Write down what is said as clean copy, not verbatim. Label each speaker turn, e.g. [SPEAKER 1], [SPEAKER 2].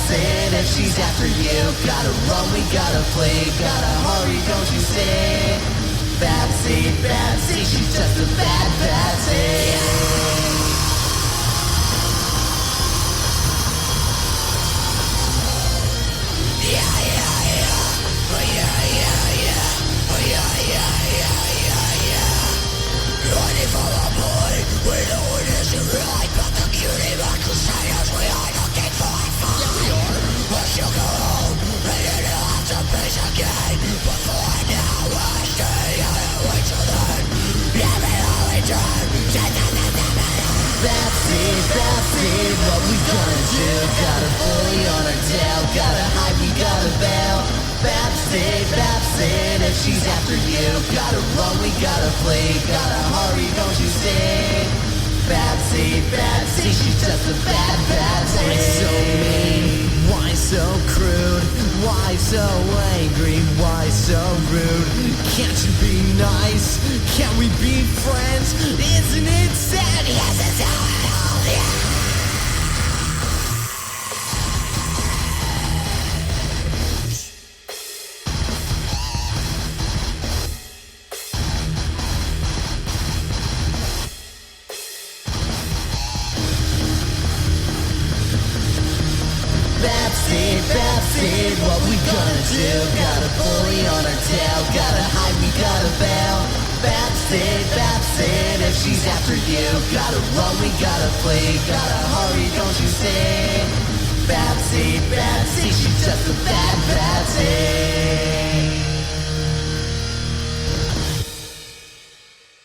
[SPEAKER 1] Babson, if she's after you. Gotta run, we gotta play, gotta hurry, don't you say? Babsy, Babsy, she's just a bad Babsy. Babsy, what we gonna do? Got a bully on our tail, gotta hide, we gotta bail. Babsy, if she's after you. Gotta run, we gotta play, gotta hurry, don't you say? Babsy, she's just a bad Babsy. Why so mean? Why so crude? Why so angry? Why so rude? Can't you be nice? Can we be friends? Isn't it sad? Yes, it's all, yeah. Babsy, what we gonna do? Got a bully on our tail, gotta hide, we gotta bail. Babsy, if she's after you. Gotta run, we gotta play, gotta hurry, don't you say? Babsy, she's just a bad Babsy.